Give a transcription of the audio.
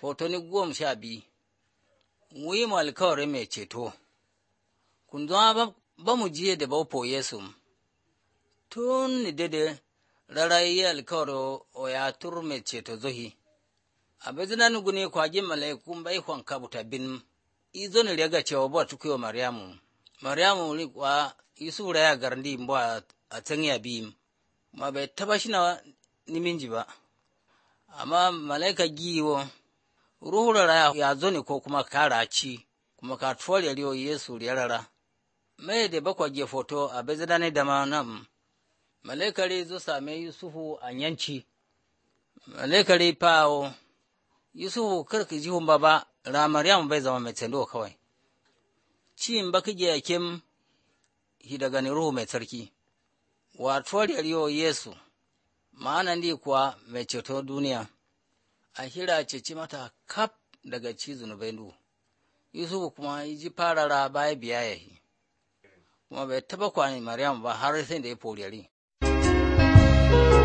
Fotoni 12 Wi mu alkawarin mai ceto. Kun zo ba mu jiye da baupo Yesu. Tun ni dede rarayi alkawari o ya tur mai ceto zohi. Abezinan guni kwaji malaikun bai kwanka buta bin izo ni rega cewa ba tukuyo Maryamu. Maryamu ni kwa Yusuf raya garndi mbo a tsangiya bi ma bai taba shi na niminji ba. Amma malaika giwo ruhu rara ya zo ne ko kuma kara ci kuma ka tuwar riyo Yesu riyarara. Mai da bakwa je foto a bezidane da ma nam. Malaikari zo same Yusufu a yanci. Malaikari pawo Yusufu karki ji hun ba ra Maryamu bai zama mai tsendo kawai. Cin baki je yakim hi daga ni ruhu mai tsarki. Wa tuwar riyo Yesu ma'anan di kuwa mai ceto duniya. A hira ceci mata kaf daga ci zunubai du. Yusufu kuma ji farara baya biya yahi. Kuma bai taba kwani Maryamu ba har sai da ya foriyari.